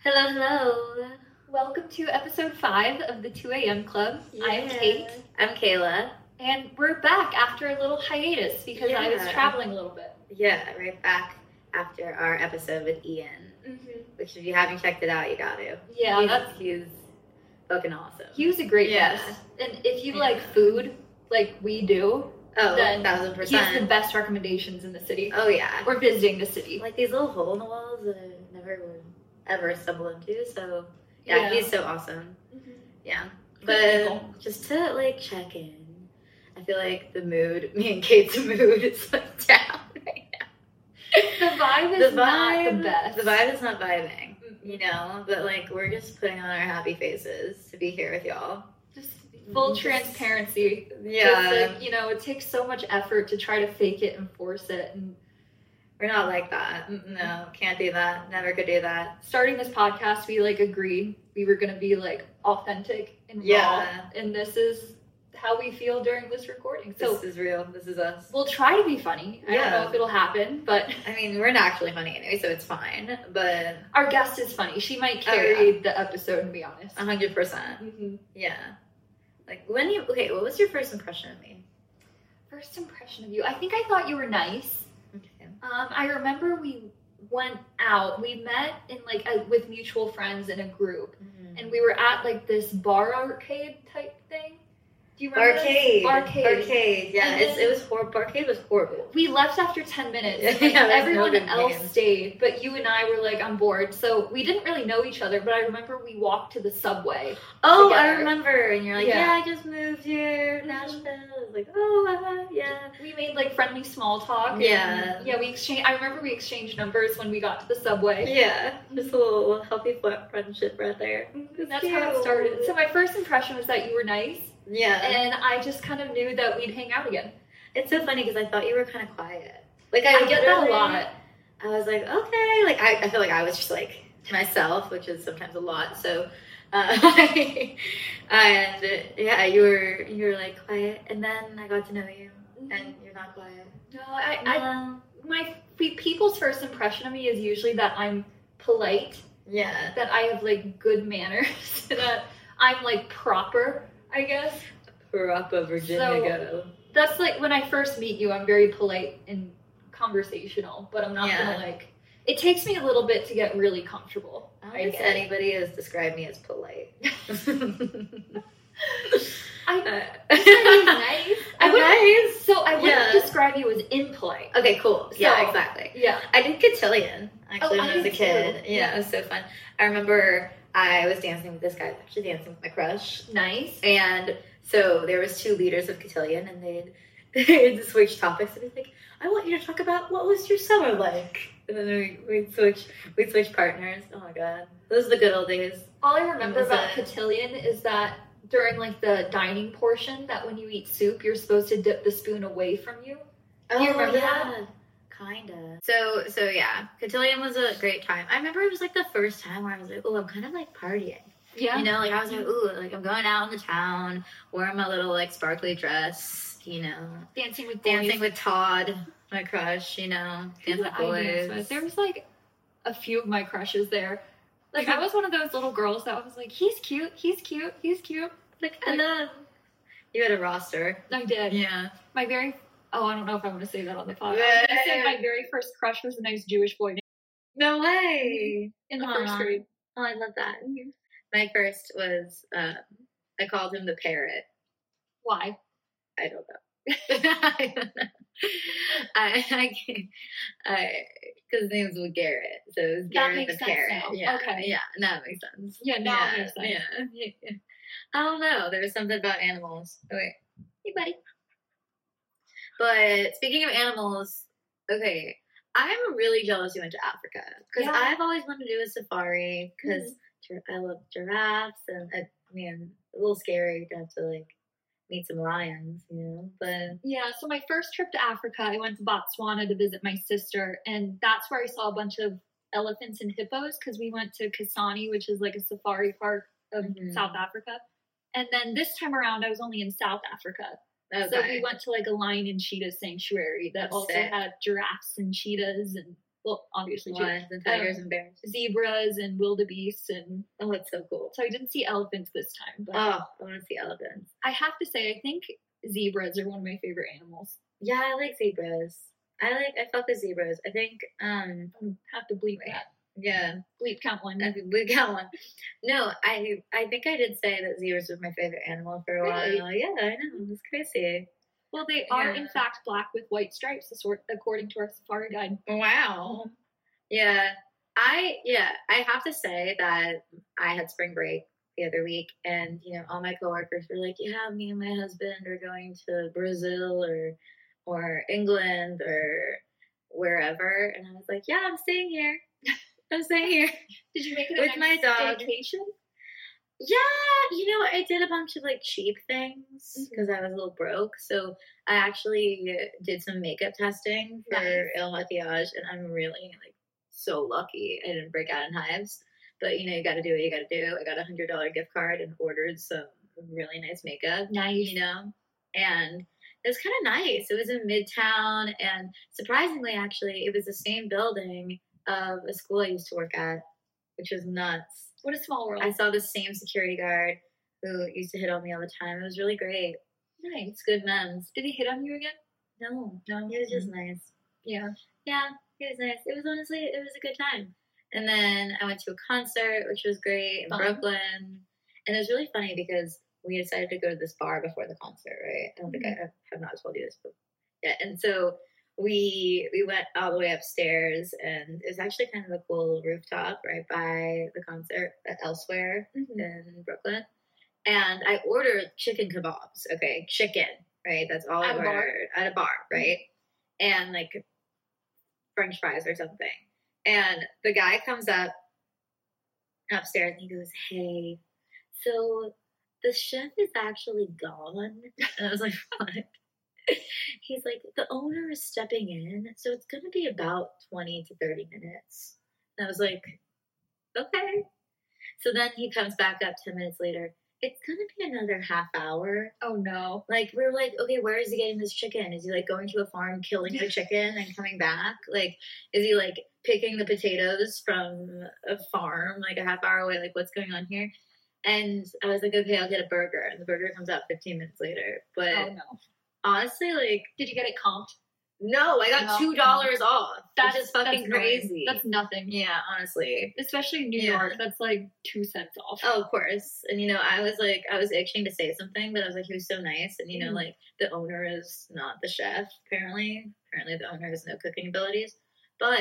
Hello, hello. Welcome to episode 5 of the 2 a.m. Club. Yeah. I'm Kate. I'm Kayla. And we're back after a little hiatus because I was traveling a little bit. Yeah, right back after our episode with Ian. Mm-hmm. Which, if you haven't checked it out, you got to. Yeah, he's fucking awesome. He was a great guest. And if you like food, like we do, then 1000%. he has the best recommendations in the city. Oh, yeah. Or visiting the city. Like these little hole in the walls that I never would ever stumble into. So, yeah. He's so awesome. Mm-hmm. Yeah. But just to, like, check in, I feel like me and Kate's mood is, like, down right now. The vibe is not the best. The vibe is not vibing, you know? But, like, we're just putting on our happy faces to be here with y'all. Just full transparency. Yeah. Just, like, you know, it takes so much effort to try to fake it and force it. And we're not like that. No, can't do that. Never could do that. Starting this podcast, we, like, agreed we were going to be, like, authentic and raw. And this is how we feel during this recording. So this is real. This is us. We'll try to be funny. I don't know if it'll happen, but I mean, we're naturally funny anyway, so it's fine. But our guest is funny. She might carry the episode, to be honest. 100%. Mm-hmm. Yeah. Like, what was your first impression of me? First impression of you? I think I thought you were nice. Okay. I remember we went out. We met in, like, with mutual friends in a group. Mm-hmm. And we were at, like, this bar arcade type thing. Do you remember Arcade. Yeah, it was horrible. Arcade was horrible. We left after 10 minutes. Everyone else stayed, but you and I were, like, on board. So we didn't really know each other, but I remember we walked to the subway. Oh, together. I remember. And you're like, I just moved here, Nashville. I was like, yeah. We made, like, friendly small talk. Yeah. And, I remember we exchanged numbers when we got to the subway. Yeah. Just a little healthy friendship right there. That's how it started. So my first impression was that you were nice. Yeah. And I just kind of knew that we'd hang out again. It's so funny because I thought you were kind of quiet. Like, I get that a lot. I was like, okay. Like, I feel like I was just, like, to myself, which is sometimes a lot. So, you were, like, quiet. And then I got to know you. And you're not quiet. No, people's first impression of me is usually that I'm polite. Yeah. That I have, like, good manners. That I'm, like, proper, I guess. Proper Virginia girl. That's, like, when I first meet you, I'm very polite and conversational, but I'm not gonna, like, it takes me a little bit to get really comfortable. I don't think anybody has described me as polite. Nice. I wouldn't describe you as impolite. Okay, cool. Yeah, exactly. Yeah. I did cotillion, actually, when I was a kid. Too. Yeah, it was so fun. I remember I was dancing with this guy, actually dancing with my crush. Nice. And so there was 2 leaders of cotillion, and they'd switch topics, and he'd be like, I want you to talk about what was your summer like. And then we'd switch partners. Oh my god. Those are the good old days. All I remember about cotillion is that during, like, the dining portion, that when you eat soup, you're supposed to dip the spoon away from you. Do you remember that? Kinda. So yeah, cotillion was a great time. I remember it was, like, the first time where I was like, oh, I'm kind of, like, partying. Yeah. You know, like, I was like, ooh, like, I'm going out in the town, wearing my little, like, sparkly dress, you know. Dancing with Todd, my crush, you know. Dancing with boys. There was, like, a few of my crushes there. Like, I was one of those little girls that was like, he's cute. Like, and then you had a roster. I did. Yeah. I don't know if I want to say that on the podcast. I said my very first crush was a nice Jewish boy. No way. In the first grade. Oh, I love that. Mm-hmm. My first was, I called him the parrot. Why? I don't know. Because his name was Garrett, so it was Garrett the parrot. Now. Yeah, okay. Yeah, now it makes sense. Yeah, now it makes sense. Yeah. I don't know. There was something about animals. Oh, wait. Hey, buddy. But speaking of animals, okay, I'm really jealous you went to Africa. Because I've always wanted to do a safari, because I love giraffes, and I mean, a little scary to have to, like, meet some lions, you know, but... Yeah, so my first trip to Africa, I went to Botswana to visit my sister, and that's where I saw a bunch of elephants and hippos, because we went to Kasane, which is, like, a safari park of South Africa. And then this time around, I was only in South Africa. Okay. So we went to, like, a lion and cheetah sanctuary that also had giraffes and cheetahs, and Well, obviously lions and tigers and bears, zebras and wildebeests, and it's so cool. So I didn't see elephants this time. But I want to see elephants. I have to say, I think zebras are one of my favorite animals. Yeah, I like zebras. I fuck with zebras. I think I have to bleep that. Yeah, bleep count one. Bleep count one. No, I think I did say that zebras was my favorite animal for a while. Yeah, I know. It's crazy. Well, they are in fact black with white stripes, according to our safari guide. Wow. Mm-hmm. Yeah, I have to say that I had spring break the other week, and all my coworkers were like, "Yeah, me and my husband are going to Brazil or England or wherever," and I was like, "Yeah, I'm staying here. I'm staying here." Did you make it with my dog vacation? Yeah, I did a bunch of cheap things because I was a little broke. So I actually did some makeup testing for Il Maquillage, and I'm really so lucky I didn't break out in hives. But you got to do what you got to do. I got $100 gift card and ordered some really nice makeup. Nice, and it was kind of nice. It was in Midtown, and surprisingly, actually, it was the same building of a school I used to work at, which was nuts. What a small world. I saw the same security guard who used to hit on me all the time. It was really great. Nice. Good memes. Did he hit on you again? No. He was just nice. Yeah. Yeah, he was nice. It was a good time. And then I went to a concert, which was great, in Brooklyn. And it was really funny because we decided to go to this bar before the concert, right? I don't think I have not told you this, but yeah. And so we went all the way upstairs, and it was actually kind of a cool little rooftop right by the concert at Elsewhere in Brooklyn. And I ordered chicken kebabs. Okay, chicken, right? That's all I ordered at a bar, right? And French fries or something. And the guy comes up upstairs and he goes, "Hey, so the chef is actually gone." And I was like, "What?" He's like, "The owner is stepping in, so it's going to be about 20 to 30 minutes. And I was like, "Okay." So then he comes back up 10 minutes later. "It's going to be another half hour." Oh, no. We're like, okay, where is he getting this chicken? Is he going to a farm, killing the chicken and coming back? Is he picking the potatoes from a farm a half hour away? What's going on here? And I was like, "Okay, I'll get a burger." And the burger comes out 15 minutes later. But oh, no. Honestly, did you get it comped? No, I got $2 off. That's just fucking crazy. That's nothing. Yeah, honestly. Especially in New York, that's 2 cents off. Oh, of course. And I was itching to say something, but I was like, he was so nice. And the owner is not the chef, apparently. Apparently the owner has no cooking abilities. But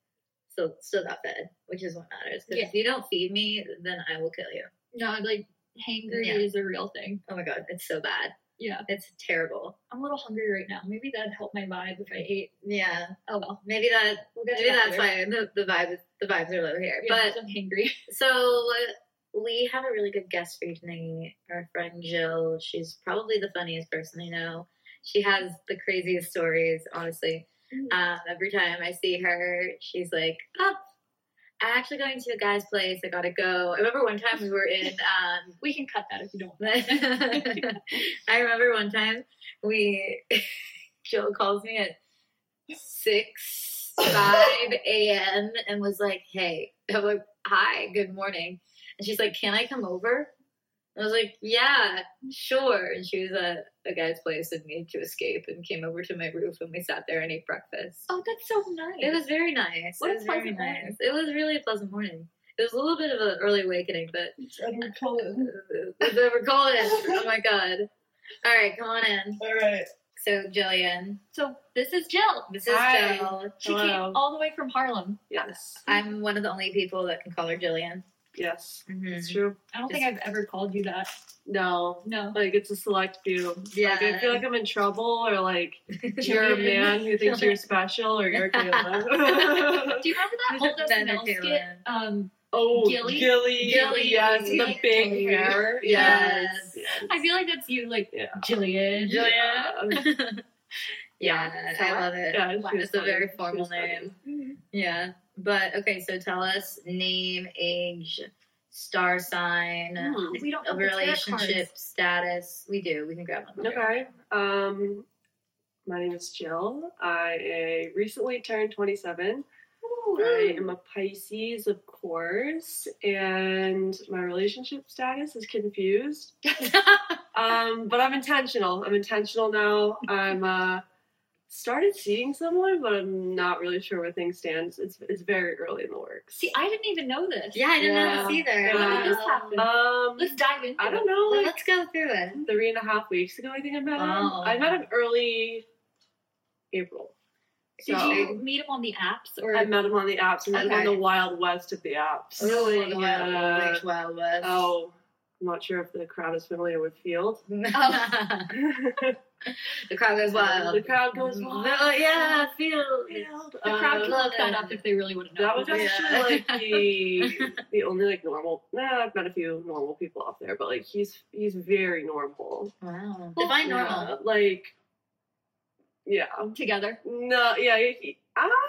still got fed, which is what matters. Because if you don't feed me, then I will kill you. No, hangry is a real thing. Oh my god, it's so bad. Yeah. It's terrible. I'm a little hungry right now. Maybe that'd help my vibe if I ate. Yeah. Oh well. Maybe that's why the vibes are low here. Yeah, but I'm hangry. So we have a really good guest for you tonight. Our friend Jill. She's probably the funniest person I know. She has the craziest stories, honestly. Every time I see her, she's like, "Oh, I'm actually going to a guy's place. I gotta go." I remember one time we were in. We can cut that if you don't want. I remember one time Jill calls me at 6:05 a.m. and was like, "Hey," I'm like, "Hi, good morning," and she's like, "Can I come over?" I was like, "Yeah, sure." And she was at a guy's place and needed to escape and came over to my roof and we sat there and ate breakfast. Oh, that's so nice. It was very nice. What a pleasant morning. It was really a pleasant morning. It was a little bit of an early awakening, but it's Edward Cullen. Edward Cullen. Oh my god. All right, come on in. All right. So, Jillian. So, this is Jill. Hi. Jill. She came all the way from Harlem. Yes. I'm one of the only people that can call her Jillian. Yes. Mm-hmm. It's true. I don't think I've ever called you that. No. It's a select few. Yeah. I feel like I'm in trouble, or you're a man who thinks you're special, or you're Caleb. Do you remember that old SNL skit? Gilly? Gilly, yes, the big hair. Yes. I feel like that's you, Jillian. Yeah, I love it. Yeah, it's a very formal name. Mm-hmm. Yeah. But, okay, so tell us name, age, star sign, we don't have relationship status. We do. We can grab one. Okay. My name is Jill. I recently turned 27. I am a Pisces, of course, and my relationship status is confused. But I'm intentional. I'm intentional now. I'm started seeing someone, but I'm not really sure where things stand. It's very early in the works. See, I didn't even know this. Yeah, I didn't know this either. Yeah. When did this happen? Let's dive into it. I don't know. Well, Like let's go through it. 3.5 weeks ago, I think I met him. Oh. I met him early April. Did So you meet him on the apps? Or I met him on the apps and then Okay. on the wild west of the apps. Really? Yeah. Which Wild West? Oh, I'm not sure if the crowd is familiar with Field. The crowd goes wild. The crowd goes wild. Oh, yeah, Field. the crowd can love look that it. up if they really want to know. That was Yeah. actually like the only like normal. I've met a few normal people out there, but like he's very normal. Wow. Well, Define Yeah, normal. like yeah. together. No, yeah. He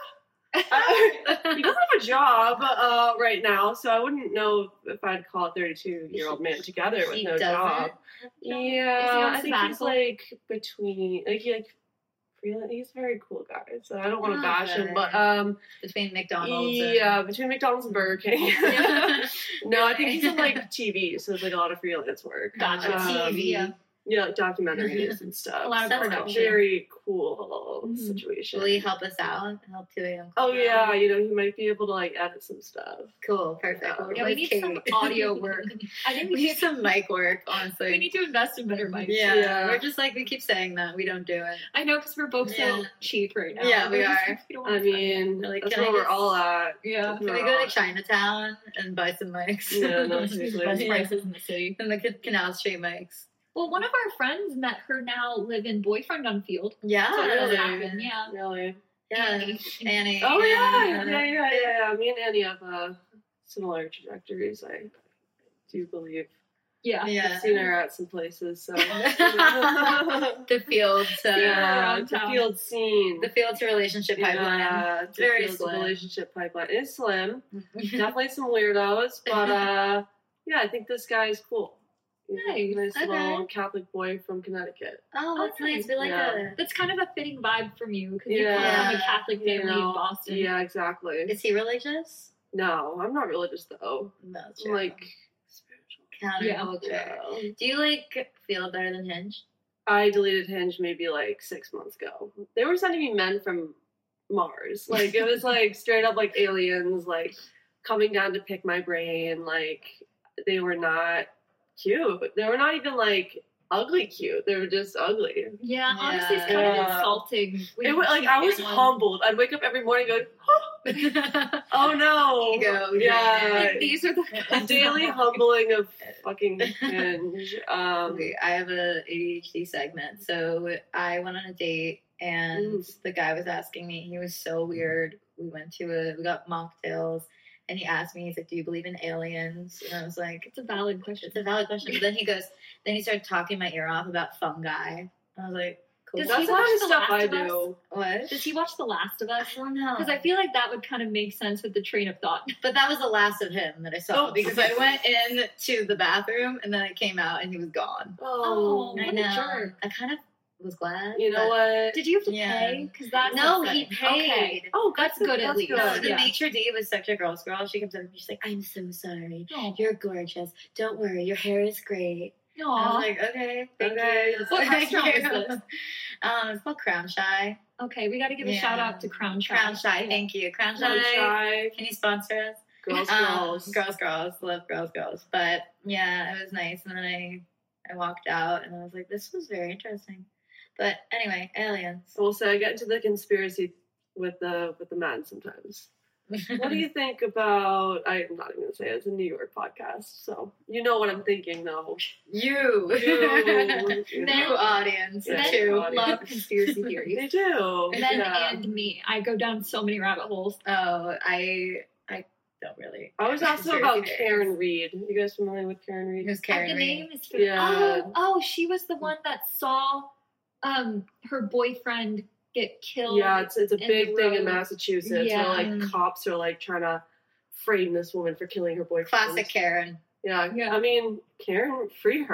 doesn't have a job right now, so I wouldn't know if I'd call a 32-year-old man together with He no doesn't? job. Is he Yeah, on I think he's sabbatical? like between freelance. He's a very cool guy, so I don't want to bash him, Okay. but Between McDonald's yeah, between McDonald's and Burger King. Yeah. No, I think he's in like TV, so it's like a lot of freelance work. Gotcha. TV. Yeah. Yeah, like documentaries and stuff. A lot of That's production. Very cool Mhm. situation. Will he help us out? Help 2 a.m. Oh yeah, he might be able to like edit some stuff. Cool. Perfect. Yeah. We'll Yeah, we replace need some Kate. audio work. I think We need some mic work, honestly. we need to invest in better mics. Yeah, Yeah. we're just like, we keep saying that. We don't do it. I know because we're both so Yeah. cheap right now. Yeah, we We're just are. like, we don't wanna I spend mean, Like, that's can I where we're just- all at. Yeah. Can we go to Chinatown and buy some mics? Yeah, no, Best seriously. prices in the city. And the Canal Street mics. Well, one of our friends met her now live-in boyfriend on Field. Yeah. So it really? does happen, yeah. Really? Yeah. Annie. Annie. Oh yeah. Me and Annie have similar trajectories. I do believe. Yeah. Yeah. I've seen her at some places, so The field to yeah, around the town. field scene. the field to relationship pipeline. Yeah, It's very the slim. relationship pipeline is slim. Definitely some weirdos, but yeah, I think this guy is cool. He's a Nice. nice Okay. little Catholic boy from Connecticut. Oh, that's nice. We like Yeah. that. That's kind of a fitting vibe from you because you Yeah. come from a Catholic family You know, in Boston. Yeah, exactly. Is he religious? No, I'm not religious though. No, I'm like spiritual. counterculture. Yeah. Do you like feel better than Hinge? I deleted Hinge maybe like 6 months ago. They were sending me men from Mars. Like it was like straight up like aliens, like coming down to pick my brain. Like they were not cute. They were not even like ugly cute. They were just ugly. Yeah, honestly, it's kind of Yeah. insulting. when It you was like keep I was getting humbled. I'd wake up every morning going, oh no. Ego, Yeah. Like, these are the The daily humbling of fucking Hinge. Okay, I have a ADHD segment. So I went on a date and the guy was asking me, he was so weird. We got mocktails and he asked me, he's like, do you believe in aliens? And I was like, It's a valid question. it's a valid question. But then he started talking my ear off about fungi. I was like, cool. Does That's he the watch kind of The stuff Last I of Us? do. What? Does he watch The Last of Us? I don't know. Because I feel like that would kind of make sense with the train of thought. But that was the last of him that I saw Oh. because I went in to the bathroom and then I came out and he was gone. Oh, Oh, I what a know. jerk. I kind of was glad. You know but- what? Did you have to Yeah. pay? Because that's No, upsetting. he paid. Okay. Oh, That's good at least. No, good. the Yeah. maitre d' was such a girl's girl. She comes up and she's like, I'm so sorry. Oh. You're gorgeous. Don't worry. Your hair is great. I Aw. was like, okay, thank Okay. you. What Thank restaurant you. was this? It's called Crown Shy. Okay, we got to give a Yeah. shout out to Crown Shy. Crown Shy, thank you. Crown Shy. Shy. Can you sponsor us? Girls. Girls. Love girls. But yeah, it was nice. And then I walked out and I was like, this was very interesting. But anyway, aliens. We'll say I get into the conspiracy with the men sometimes. What do you think about? I'm not even gonna say it. It's a New York podcast, so you know what I'm thinking, though. You. You Men- know. audience. Yeah, Men Two. audience. love conspiracy theories. They do. Men Yeah. and me. I go down so many rabbit holes. Oh, I don't really. I was also Conspiracy about theories. Karen Reed. You guys familiar with Karen Reed? Who's Karen the Reed? name is Yeah. Oh, she was the one that saw her boyfriend get killed. Yeah, it's a in big the thing in road. Massachusetts Yeah. where like cops are like trying to frame this woman for killing her boyfriend. Classic Karen. Yeah. Yeah. I mean, Karen, free her.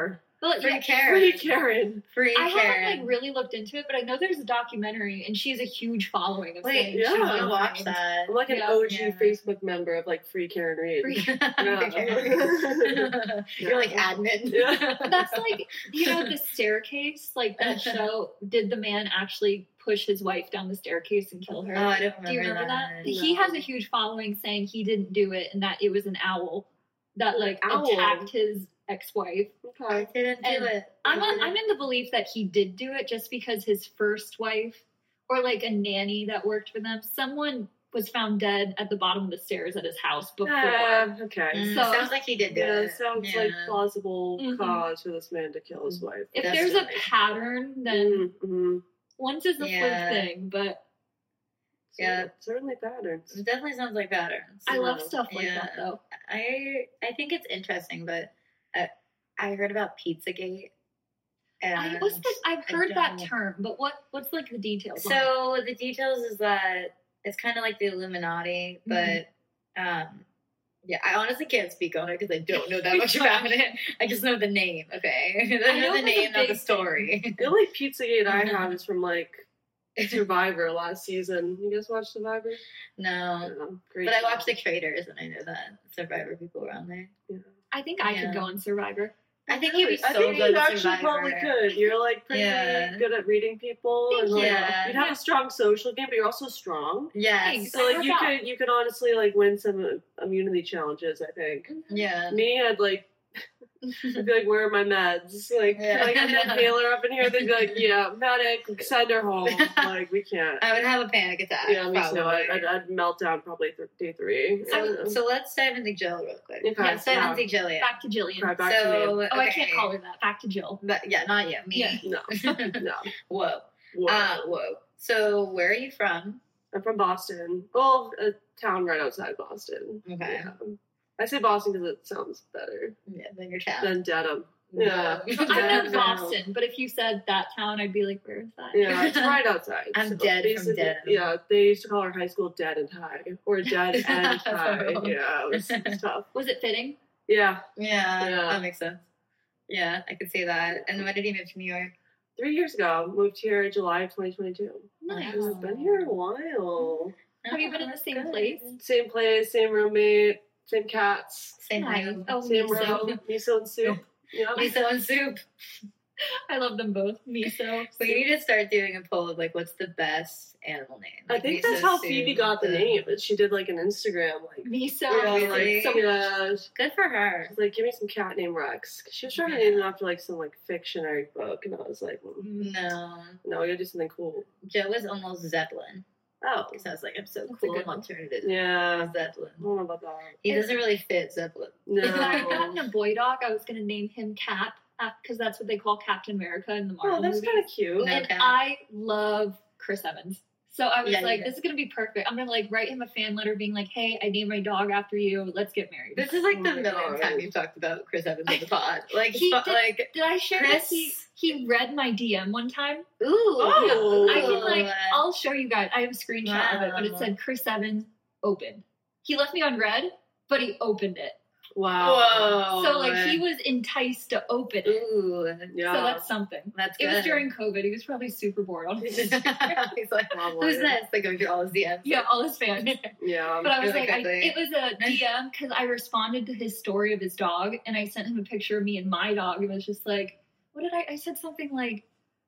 But Free yeah, Karen. Free Karen. Free I Karen. haven't like really looked into it, but I know there's a documentary, and she has a huge following of Wait, saying yeah. she's I been watch framed. that. I'm like an Yeah. OG Yeah. Facebook member of like Free Karen Reid. Free Yeah. Karen. You're like admin. Yeah. That's like, you know, the staircase, like that show. Did the man actually push his wife down the staircase and kill her? Oh, I don't remember. Do you remember that? No. He has a huge following saying he didn't do it and that it was an owl that like Owl. attacked his ex-wife. I Okay. didn't do And it. I'm in the belief that he did do it just because his first wife or like a nanny that worked for them, someone was found dead at the bottom of the stairs at his house before. Okay. Mm, So- sounds like he did do Yeah, it. sounds Yeah. like plausible Mhm. cause for this man to kill his wife. If That's there's a really- pattern, then Mm-hmm. once is a Yeah. fluke thing, but Yeah. Certainly patterns. It definitely sounds like patterns. I love Yeah. stuff like Yeah. that though. I think it's interesting, but I heard about Pizzagate. And I've heard that don't- term, but what's like the details? on it? So the details is that it's kind of like the Illuminati, but yeah, I honestly can't speak on it because I don't know that much about it. I just know the name. Okay, I know know the it was a name, not the big story. The only Pizzagate I Mm-hmm. have is from like Survivor last season. You guys watch Survivor? No, Great but I show. watched The Traitors, and I know that Survivor people were on there. I think I Yeah. could go on Survivor. I think you'd be so I think good you at actually Survivor. probably could. You're like pretty Yeah. good at reading people, Thank and like, you. you'd have a strong social game, but you're also strong. Yes. Thanks. So like Work you could honestly like win some immunity challenges. I think. Yeah. Me, I'd like. I'd be like, where are my meds? Like, Yeah. can I get an inhaler up in here? They'd be like, yeah, medic, send her home. Like, we can't. I would have a panic attack. Yeah, me too. probably. I'd melt down probably day 3. So let's dive into Jill real quick. Okay, Let's dive yeah. into Jillian. Back to Jillian. Okay, back to So, me. Oh, I okay. can't call her that. Back to Jill. But, yeah, not you. Me. Yeah. No, no. Whoa. Whoa. Whoa. So, where are you from? I'm from Boston. Well, a town right outside Boston. Okay. Yeah. I say Boston because it sounds better Yeah, then your town. than Dedham. Yeah. I Yeah, know no. Boston, but if you said that town, I'd be like, where is that? Yeah, it's right outside. I'm dead from basically, Dedham. Yeah, they used to call our high school Dead and High. Or Dead and High. Yeah, it was tough. Was it fitting? Yeah, Yeah, Yeah. that makes sense. Yeah, I could see that. And when did you move to New York? 3 years ago. Moved here in July of 2022. Nice. I've been here a while. Have you been in the that's same good. place? Same place, same roommate, same cats, Same Nice. room. Oh, same miso. room, miso and soup. Yeah. Miso and soup. I love them both. Miso. We need to start doing a poll of like, what's the best animal name? I Like, think miso that's how soup, Phoebe got the name. She did like an Instagram, like, Miso. yeah, really? like, So yeah, Good for her. like, give me some cat named Rex. 'Cause she was trying to name it after like some like fictionary book, and I was like, No. no, we gotta do something cool. Joe was almost Zeppelin. Oh, Because I was like, I'm so That's a cool good and one. alternative. yeah. Zeppelin. I don't know about that. He doesn't really fit Zeppelin. If I had No. gotten a boy dog, I was going to name him Cap because that's what they call Captain America in the Marvel Oh, that's movies. kind of cute. No. And Cap. I love Chris Evans. So I was Yeah, like, you this is going to be perfect. I'm going to like write him a fan letter being like, hey, I named my dog after you. Let's get married. This is like Oh the my millionth God. time you've talked about Chris Evans in the pod. Like, He did- like, Did I share Chris- this? He read my DM one time. ooh. Oh. I can like, I'll show you guys. I have a screenshot of it, but it Wow. said Chris Evans open. He left me on red, but he opened it. Wow. Whoa. So like he was enticed to open it. Ooh. Yeah. So that's something. That's It good. was during COVID. He was probably super bored on his He's like, Probably. who's this? Like going through all his DMs. Yeah, all his fans. Yeah. But I was Really like, quickly. it was a DM because I responded to his story of his dog, and I sent him a picture of me and my dog. It was just like, what did I said something like,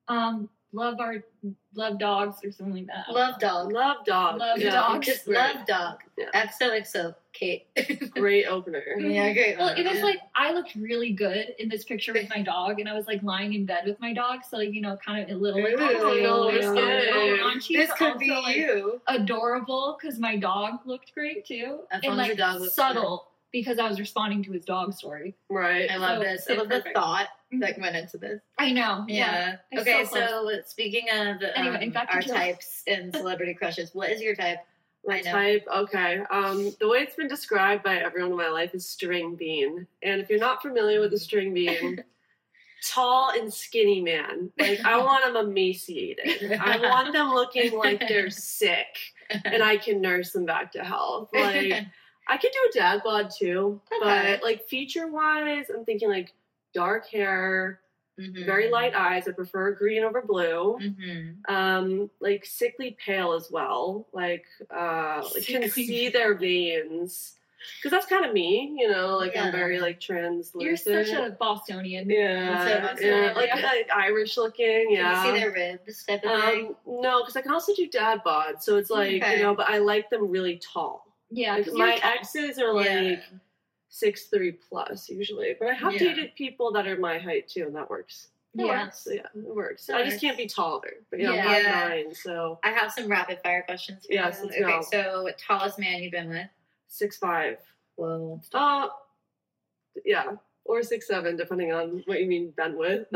love dogs or something like that. Love dog. Love dog. Love yeah. dog. Just Great. love dog. Yeah. XOXO. Kate. Great opener. Yeah, great. Well, one. it was Yeah. like I looked really good in this picture with my dog, and I was like lying in bed with my dog, so like kind of a little like Ooh, or something yeah. going on. She's This could also, be like, you. adorable because my dog looked great too, As and long as like the dog looks subtle because I was responding to his dog story. Right. I love So, this. I it's love the perfect. thought that went into this. I know. Yeah. It's Okay, so close. so speaking of Anyway, back to our Jill. types and celebrity crushes, what is your type? My I know. type, okay. The way it's been described by everyone in my life is string bean. And if you're not familiar with the string bean, tall and skinny man. Like, I want them emaciated. I want them looking like they're sick, and I can nurse them back to health. Like, I could do a dad bod too, Okay. but like feature wise, I'm thinking like dark hair, very light eyes. I prefer green over blue. Like sickly pale as well. Like can see their veins. Because that's kind of me, you know, like I'm very like translucent. You're such a Bostonian. Yeah, like Irish looking. Yeah. Can you see their ribs type of thing? No, because I can also do dad bods, so it's like you know, but I like them really tall. Yeah, like my exes are like 6'3" plus usually, but I have dated people that are my height too, and that works. It works. I just can't be taller, but I'm 5'9", so I have some rapid fire questions for you. Let's okay, go. So tallest man you've been with? 6'5". Whoa. Yeah. Or 6'7", depending on what you mean been with.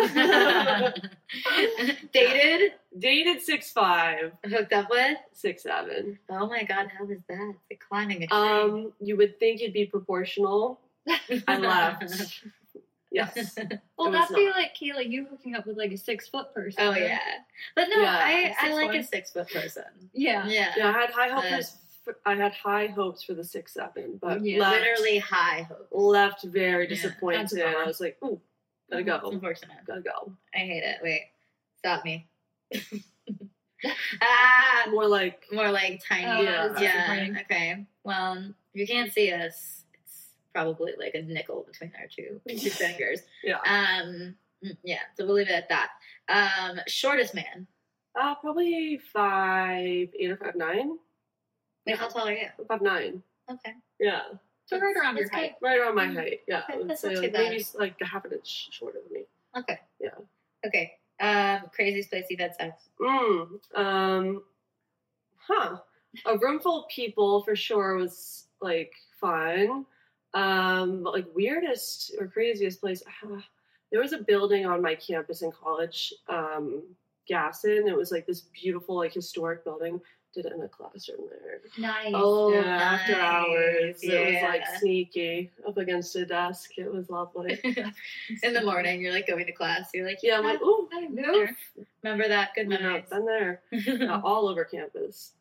Dated? Dated 6'5". Hooked up with? 6'7". Oh my god, how is that? It's like climbing a tree. You would think it'd be proportional. I left. Yes. Well, that'd be like, Kayla, you hooking up with like a 6 foot person. Oh yeah. But no, I like a 6 foot person. Yeah. I had high hopes. I had high hopes for the 6'7", but literally high hopes. Left very disappointed. I was like, "Ooh, gotta go." It's unfortunate. Gotta go. I hate it. Wait, stop me. More like tiny. Okay. Well, if you can't see us, it's probably like a nickel between our two fingers. So we'll leave it at that. Shortest man. Probably 5'8" or 5'9". Wait, how tall are you? 5'9". Okay. Yeah. So right around your height. Right around my height. Yeah. Okay, that's not too like bad. maybe like a half an inch shorter than me. Okay. Yeah. Okay. Craziest place you've had sex? A room full of people for sure was like fun. But like weirdest or craziest place. There was a building on my campus in college, Gaston. It was like this beautiful, like historic building. Did it in a classroom there. Nice. Oh, yeah, nice. After hours. Yeah. It was like sneaky up against a desk. It was lovely. In the morning, you're like going to class. You're like, I'm like, ooh, I've been there. Remember that? Good memories. Been there. All over campus.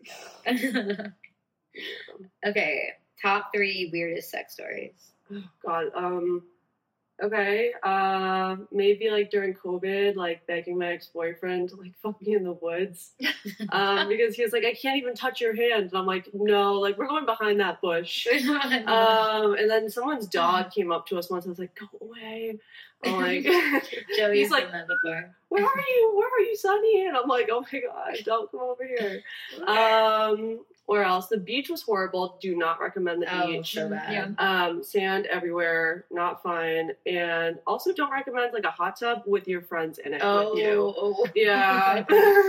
Okay, top 3 weirdest sex stories. Oh, God. Okay. Maybe like during COVID, like begging my ex-boyfriend to like fuck me in the woods. Because he was like, I can't even touch your hand. And I'm like, no, like we're going behind that bush. And then someone's dog came up to us once. I was like, go away. I'm like, Joey's like, done that before. Where are you? Where are you, Sonny? And I'm like, oh my God, don't come over here. Where else? The beach was horrible. Do not recommend the beach. So bad. Sand everywhere. Not fun. And also don't recommend like a hot tub with your friends in it with you. Yeah.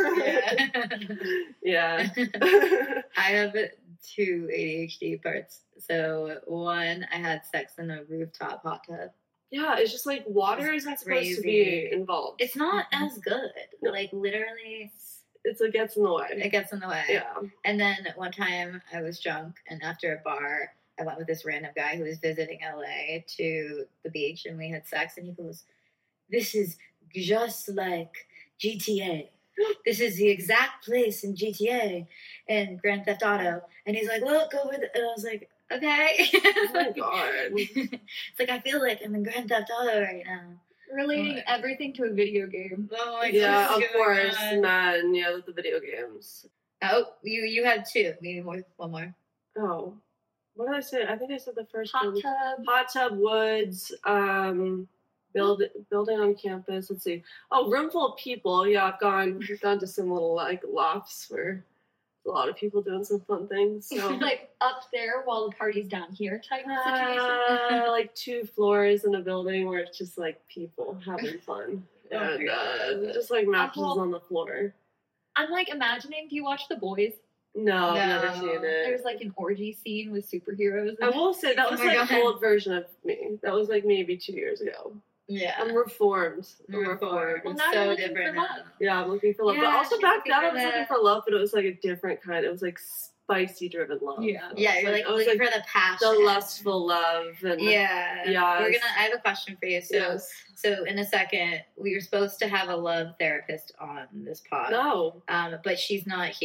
Yeah. I have 2 ADHD parts. So 1, I had sex in a rooftop hot tub. Yeah, it's just like water isn't supposed to be involved. It's not as good. No. Like literally, it gets in the way. It gets in the way. Yeah. And then one time I was drunk, and after a bar, I went with this random guy who was visiting LA to the beach, and we had sex. And he goes, "This is just like GTA. This is the exact place in GTA and Grand Theft Auto." And he's like, "Look over there." And I was like, okay. Oh my God. It's like, I feel like I'm in Grand Theft Auto right now. Relating everything to a video game. Oh my God. Yeah, of course, man. Yeah, the video games. Oh, you had 2. Maybe one more. Oh. What did I say? I think I said the first Hot one. tub. Hot tub, woods, building on campus. Let's see. Oh, room full of people. Yeah, I've gone to some little like lofts where a lot of people doing some fun things. So. Like up there while the party's down here type situation. Like 2 floors in a building where it's just like people having fun. And just like mattresses on the floor. I'm like imagining, do you watch The Boys? No, I've never seen it. There's like an orgy scene with superheroes. I will say that was like an old version of me. That was like maybe 2 years ago. Yeah. I'm reformed. Well, now so you're different. Yeah, I'm looking for love. Yeah, but also back then I was looking that. for love, but it was like a different kind. It was like spicy driven love. Yeah. Yeah, you're like looking for the passion. The lustful love. And Yeah. Yes. I have a question for you. So in a second, we were supposed to have a love therapist on this pod. No. But she's not here.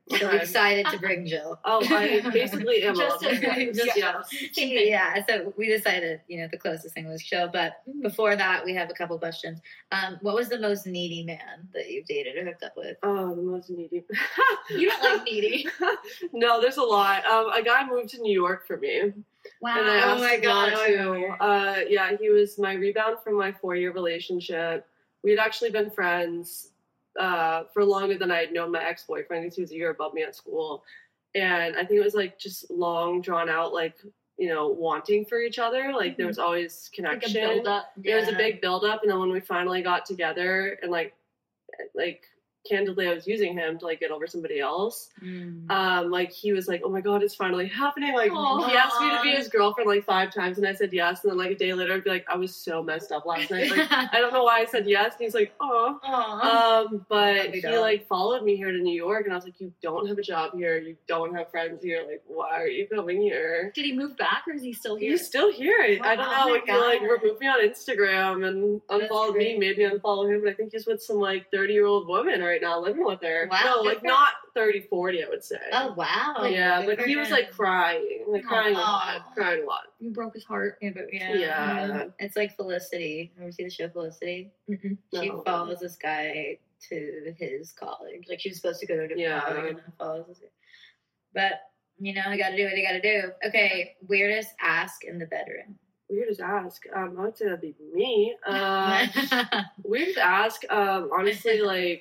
So we decided to bring Jill. Oh, I basically am Just a yeah. So we decided, the closest thing was Jill. But before that, we have a couple questions. What was the most needy man that you've dated or hooked up with? Oh, the most needy. You don't like needy. No, there's a lot. A guy moved to New York for me. Wow. And I asked Oh my God. to. He was my rebound from my 4-year relationship. We had actually been friends for longer than I had known my ex-boyfriend because he was a year above me at school. And I think it was like just long drawn out, like, wanting for each other. Like there was always connection. Like a build-up. There was a big build-up. And then when we finally got together and like candidly, I was using him to like get over somebody else. Like he was like, "Oh my God, it's finally happening!" Like he asked me to be his girlfriend like 5 times, and I said yes. And then like a day later, I'd be like, "I was so messed up last night. Like I don't know why I said yes." And he's like, "Oh." But he like followed me here to New York, and I was like, "You don't have a job here. You don't have friends here. Like, why are you coming here?" Did he move back, or is he still here? He's still here. I don't know. Like, he like removed me on Instagram and unfollowed me, maybe unfollow him. But I think he's with some like 30-year-old woman right now, living with her. Wow. No, like not 30, 40, I would say. Oh, wow. Yeah, but he was like crying a lot. You broke his heart. Yeah. It's like Felicity. Ever see the show Felicity? Mm-hmm. She follows this guy to his college. Like she was supposed to go to a different college and then follows this guy. But, I gotta do what I gotta do. Okay, weirdest ask in the bedroom. Weirdest ask. I would say that'd be me. Weirdest ask, honestly, like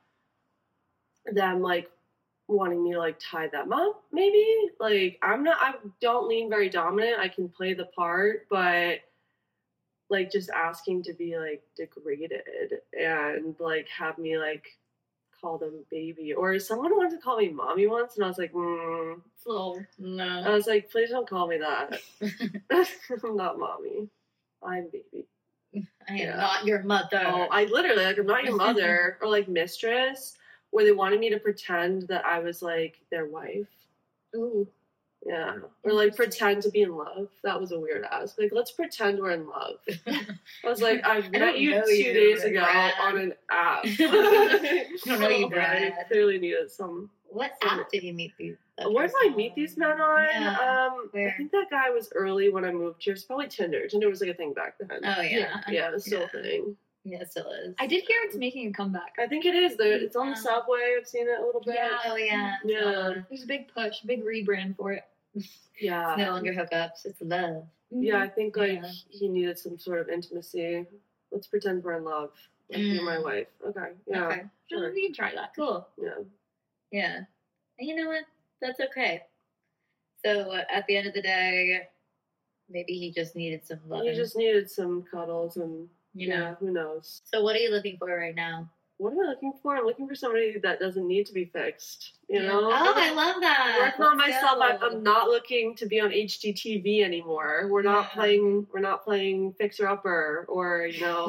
them like wanting me to like tie them up, maybe. Like I don't lean very dominant. I can play the part, but like just asking to be like degraded and like have me like call them baby, or someone wanted to call me mommy once, and I was like, no. I was like, please don't call me that. I'm not mommy. I'm baby. I am not your mother. Oh, I literally like I'm not your mother, or like mistress, where they wanted me to pretend that I was like their wife. Ooh. Yeah. Or like pretend to be in love. That was a weird ask. Like, let's pretend we're in love. I was like, I met you 2 days ago on an app. I don't know you, Brad. I clearly needed some. What app did you meet these? Where did I meet these men on? Yeah. I think that guy was early when I moved here. It's probably Tinder. Tinder was like a thing back then. Oh, yeah. Yeah, it's still a thing. Yeah, it still is. I did hear it's making a comeback. I think it is. It's on the subway. I've seen it a little bit. Yeah. Oh, yeah. Yeah. There's a big push, big rebrand for it. Yeah. It's no longer hookups. It's love. Yeah, I think like he needed some sort of intimacy. Let's pretend we're in love. Like you're my wife. Okay. Yeah. Okay. Sure. We can try that. Cool. Yeah. Yeah. And you know what? That's okay. So at the end of the day, maybe he just needed some love. He just needed some cuddles and who knows. So what are you looking for right now? What am I looking for? I'm looking for somebody that doesn't need to be fixed. You know? Oh, I love that. Working on myself. I'm not looking to be on HGTV anymore. We're not playing Fixer Upper, or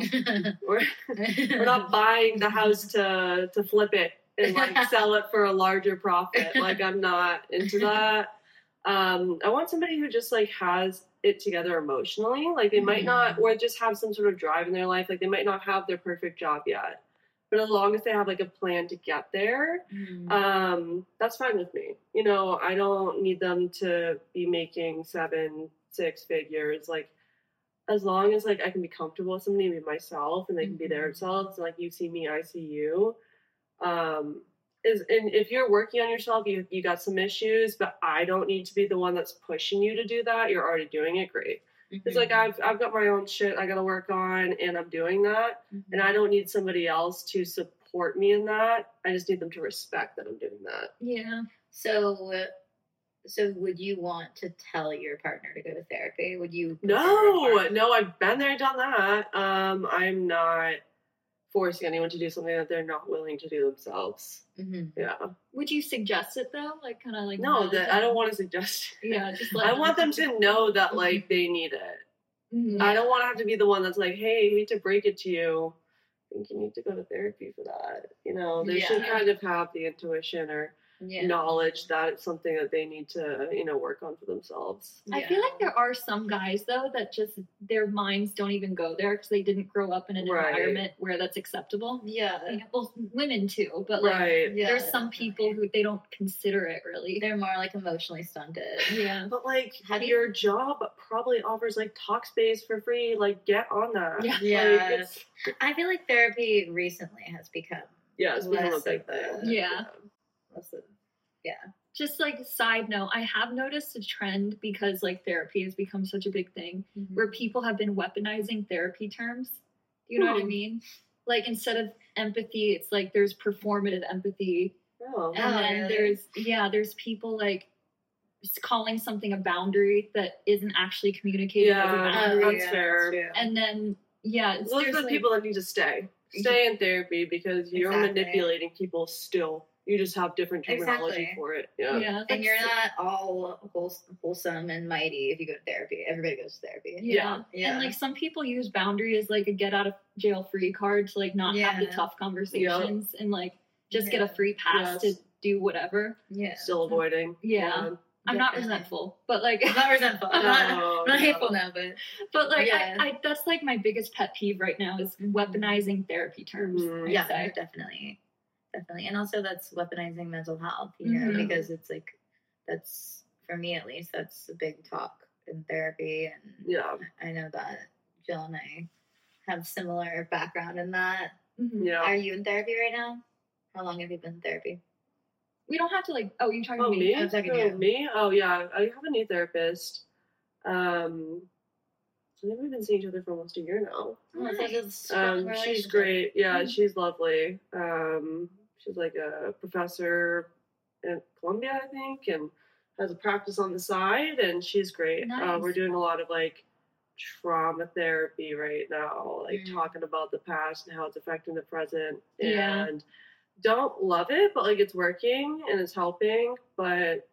we're not buying the house to flip it and like sell it for a larger profit. Like I'm not into that. I want somebody who just like has it together emotionally. Like they might not, or just have some sort of drive in their life. Like they might not have their perfect job yet, but as long as they have like a plan to get there, that's fine with me. I don't need them to be making 7-6 figures. Like as long as like I can be comfortable with somebody and be myself, and they can be themselves. Like you see me, I see you. And if you're working on yourself, you got some issues, but I don't need to be the one that's pushing you to do that. You're already doing it great. It's like I've got my own shit I gotta work on, and I'm doing that, and I don't need somebody else to support me in that. I just need them to respect that I'm doing that. Yeah. So would you want to tell your partner to go to therapy? Would you? No, I've been there, done that. I'm not forcing anyone to do something that they're not willing to do themselves. Yeah. Would you suggest it though? Like kind of like no, that I don't want to suggest. Yeah, just I want them to know that like they need it. I don't want to have to be the one that's like, hey, I hate to break it to you, I think you need to go to therapy for that. They should kind of have the intuition or knowledge that it's something that they need to, work on for themselves. I feel like there are some guys though that just their minds don't even go there because they didn't grow up in an environment where that's acceptable. Yeah. Well, women too, but like there's some people who they don't consider it really. They're more like emotionally stunted. Yeah. But like your job probably offers like talk space for free. Like get on that. Yeah. Like, I feel like therapy recently has become it's become a big thing. Yeah. Just like a side note, I have noticed a trend because like therapy has become such a big thing where people have been weaponizing therapy terms. Do you know what I mean? Like instead of empathy, it's like there's performative empathy. And then there's people like calling something a boundary that isn't actually communicated as a boundary. That's fair. And then those are the people that need to stay in therapy because you're manipulating people still. You just have different terminology for it. Yeah. And you're not all wholesome and mighty if you go to therapy. Everybody goes to therapy. Yeah. And like some people use boundary as like a get out of jail free card to like not have the tough conversations and like just get a free pass to do whatever. Yeah. Still avoiding. Yeah. I'm not resentful, but like I'm not resentful. I'm not hateful now, but like I that's like my biggest pet peeve right now is weaponizing therapy terms. Definitely, and also that's weaponizing mental health, because it's like that's for me at least that's a big talk in therapy, and I know that Jill and I have similar background in that. Yeah, are you in therapy right now? How long have you been in therapy? We don't have to like. Oh, you're talking to me? I'm talking to you. Me? Oh yeah, I have a new therapist. So we've been seeing each other for almost a year now. She's great. Yeah, she's lovely. She's like a professor in Columbia, I think, and has a practice on the side, and she's great. Nice. We're doing a lot of like trauma therapy right now, like talking about the past and how it's affecting the present, and don't love it, but like it's working and it's helping. But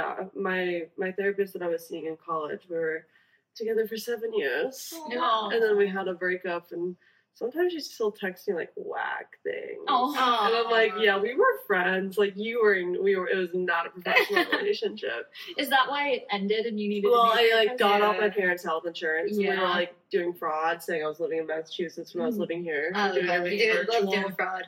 my therapist that I was seeing in college, we were together for 7 years. Aww. And then we had a breakup, and sometimes she's still texting like whack things. Oh. And I'm like, we were friends. Like we were, it was not a professional relationship. Is that why it ended and you needed I like got off my parents' health insurance. We were like doing fraud, saying I was living in Massachusetts when I was living here. Doing everything virtual. Doing fraud.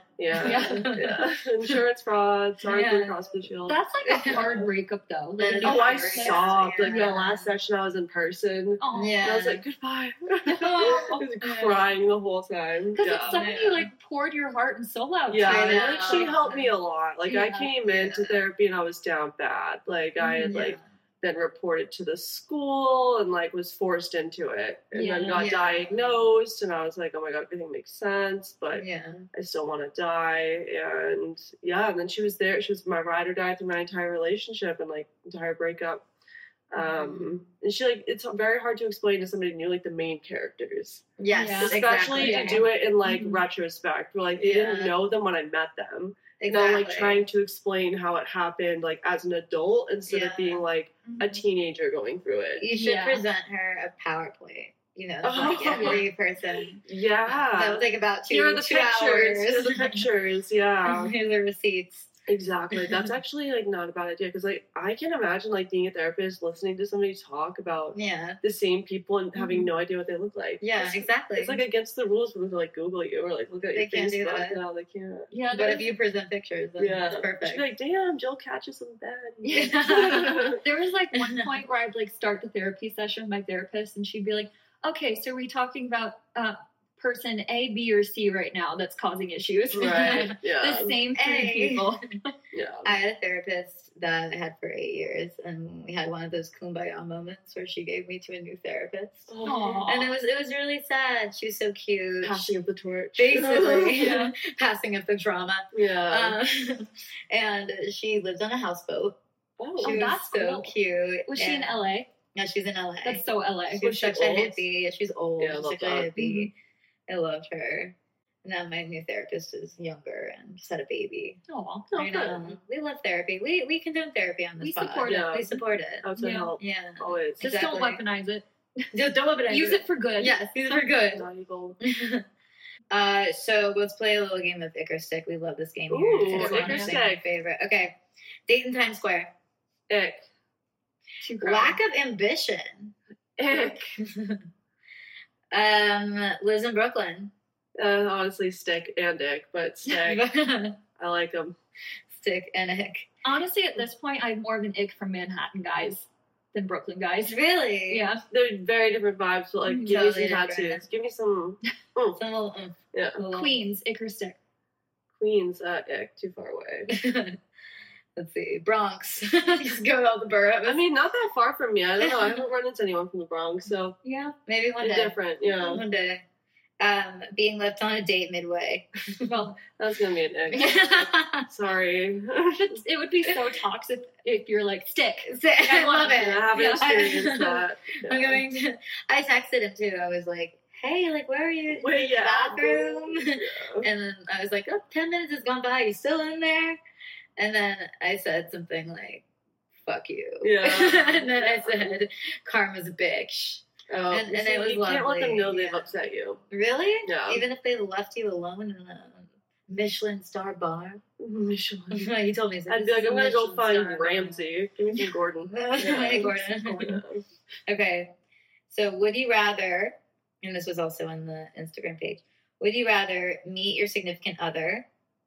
Yeah. Insurance fraud, sorry Blue Cross Blue Shield. That's like a hard breakup though. Like, I sobbed. Like the last session I was in person. Oh. And I was like, goodbye. I was crying the whole time. Because it's somebody you like poured your heart and soul out. Like she helped me a lot. Like I came into therapy and I was down bad. Like I had like been reported to the school and like was forced into it, and then got diagnosed, and I was like, oh my god, everything makes sense, but I still want to die. And and then she was there. She was my ride or die through my entire relationship and like entire breakup. And she like, it's very hard to explain to somebody new like the main characters. Especially to do it in like retrospect, where like they didn't know them when I met them. Exactly. Like trying to explain how it happened like as an adult instead of being like a teenager going through it. You should present her a PowerPoint. Like every person. That will take about 2 hours. Here are the pictures. Yeah. Here's the receipts. Exactly. That's actually like not a bad idea, because like I can imagine like being a therapist, listening to somebody talk about the same people and having no idea what they look like. Exactly. It's like against the rules for them to like Google you or like look at your Facebook. No, they can't. Yeah, but if you present pictures, then it's perfect. She'd be like, damn, Jill catches them bad. There was like one point where I'd like start the therapy session with my therapist, and she'd be like, okay, so we're talking about person A, B, or C right now that's causing issues. Right. The same 3 people. I had a therapist that I had for 8 years, and we had one of those kumbaya moments where she gave me to a new therapist. Aww. And it was really sad. She was so cute. Passing up the torch. Basically. Passing up the drama. Yeah. And she lived on a houseboat. Oh, she was so cool. cute. Was she in LA? Yeah, she's in LA. That's so LA. She's such a hippie. Yeah, she's old. Yeah, I love such that. a hippie. I loved her. And now my new therapist is younger and just had a baby. Oh, I know. We love therapy. We condone therapy on this pod. Support it. We support it. How to help. Yeah. Always. Just don't weaponize it. Just don't weaponize it. Use it for good. Yes, use it for good. Valuable. So let's play a little game of Icar Stick. We love this game here. Ooh, it's Icar honestly my Stick. favorite. Okay. Date in Times Square. Ick. Lack of ambition. Ick. Lives in Brooklyn. Honestly, stick and ick, but stick. I like them. Stick and ick. Honestly, at this point, I have more of an ick from Manhattan guys than Brooklyn guys. Really? Yeah. They're very different vibes, but like, give Totally me some different. tattoos. Give me some. Some little, Yeah. Queens, ick or stick? Queens, ick, too far away. Let's see. Bronx. Just go to all the boroughs. I mean, not that far from me. I don't know. I haven't run into anyone from the Bronx, so Yeah. Maybe one it's day. different. Yeah, One day. Being left on a date midway. Well, that's gonna be an ick. Sorry. it would be so toxic if you're like, stick. I love it. I haven't experienced that. Yeah. I'm going to. I texted him too. I was like, "Hey, like, where are you? Wait, yeah. Bathroom." Yeah. And then I was like, "Oh, 10 minutes has gone by. You still in there?" And then I said something like, "Fuck you." Yeah. And then I said, "Karma's a bitch." Oh, And see, it was you can't let them lovely, know they've yeah. upset you. Really? Yeah. Even if they left you alone in a Michelin star bar? Michelin. He told me. He's I'd "This be like, is a I'm gonna go Michelin find star." Ramsey. Give me some Gordon. Hey, Gordon. Okay. So, would you rather, and this was also on the Instagram page, would you rather meet your significant other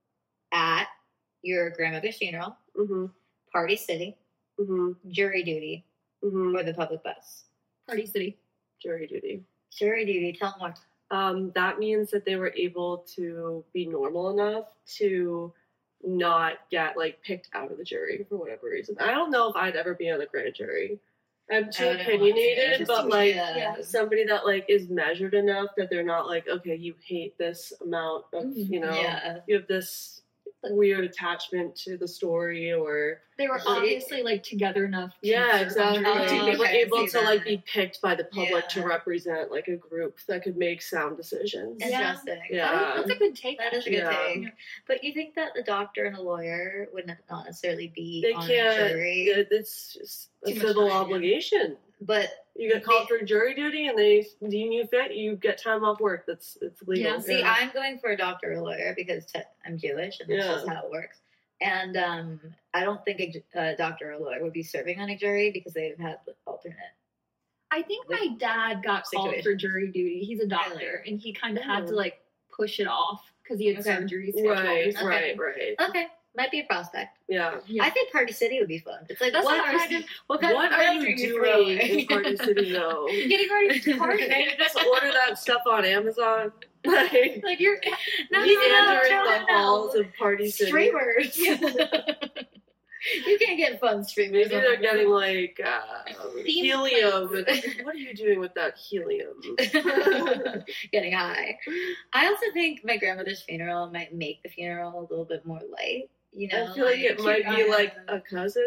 at your grandmother's funeral, Mm-hmm. Party City, Mm-hmm. jury duty, Mm-hmm. or the public bus? Party City. Jury duty. Jury duty. Tell them what. That means that they were able to be normal enough to not get like picked out of the jury for whatever reason. I don't know if I'd ever be on the grand jury. I'm too I wouldn't want to. opinionated, Just but too- like yeah. somebody that like is measured enough that they're not like, okay, you hate this amount of, Yeah. you have this weird attachment to the story, or They were obviously like together enough. To yeah, serve exactly. on jury. They were okay, able see to like that. be picked by the public to Yeah. represent like a group that could make sound decisions. Yeah. Interesting. Yeah. That's a good take. That is a good Yeah. thing. But you think that the doctor and a lawyer would not necessarily be They on can't. a jury? It's just a Too much civil time, yeah. obligation. But You get called for jury duty, and they deem you fit. You get time off work. It's legal. Yeah. see, I'm going for a doctor or a lawyer because I'm Jewish, and that's Yeah. just how it works. And I don't think a doctor or a lawyer would be serving on a jury because they've had alternate. I think my dad got called for Situation. jury duty. He's a doctor, Really? and he kind of had to Oh. like push it off because he had Okay. surgery scheduled. Right, Okay. right. Okay, might be a prospect. Yeah. Yeah. I think Party City would be fun. It's like That's what what I was kind of thinking. what kind What of are friends you throwing? doing in Party City, though? Getting ready to party. Can you just order that stuff on Amazon? Like, Like you're No, he's no, entering no, the no. halls of Party City. Streamers. You can't get fun streamers. Maybe they're getting like Theme helium. What are you doing with that helium? getting high. I also think my grandmother's funeral might make the funeral a little bit more light. You know, I feel like it might be like a cousin.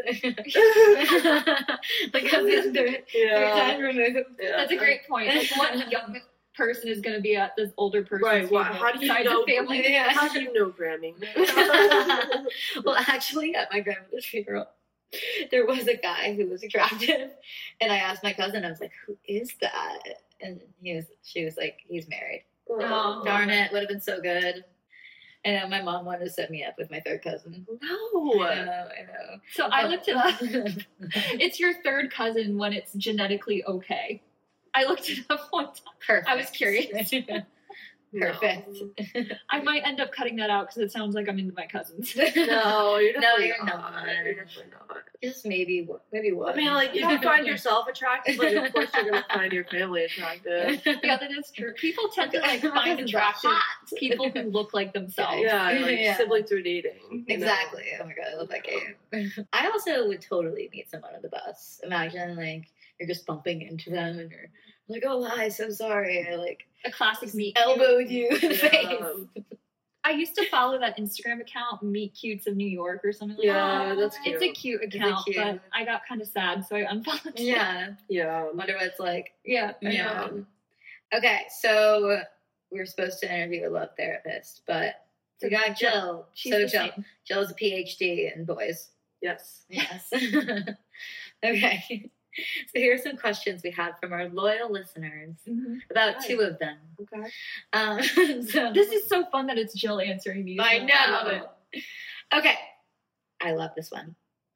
like cousin third time removed. Yeah. That's a great point. Like, what young person is going to be at this older person's Right. Well, funeral how do you besides know? your family? Yeah. How do you know Grammy? Well, actually, at my grandmother's funeral, there was a guy who was attractive, and I asked my cousin. I was like, "Who is that?" And she was like, "He's married." Oh. Darn it! Would have been so good. And then my mom wanted to set me up with my third cousin. No. I know. So I looked it up. It's your third cousin when it's genetically okay. I looked it up one time. Perfect. I was curious. Perfect. I might end up cutting that out because it sounds like I'm into my cousins. No, you're No, definitely you're not. not. You're definitely not. Just maybe one. I mean, like, you don't find yourself attractive, but of course you're gonna find your family attractive. Yeah, that is true. People tend to like find attractive people who look like themselves. Yeah, like Yeah. siblings are dating. you know? Exactly. Oh my god, I love that game. I also would totally meet someone on the bus. Imagine like you're just bumping into them and you're like, "Oh hi, so sorry." I like A classic meet. elbowed you in the Yeah. face. I used to follow that Instagram account, Meet Cutes of New York or something like Yeah, that. that's It's a cute account, cute. but I got kind of sad, so I unfollowed it. Yeah. Yeah. Wonder what it's like. Yeah. Yeah. Okay, so we were supposed to interview a love therapist, but we got Jill. She's So the Jill. same. Jill's a PhD in boys. Yes. Yes. Okay. So here are some questions we had from our loyal listeners. Mhm. About Hi. 2 of them. Okay. So This is so fun that it's Jill answering these. I love know. it. Okay. I love this one.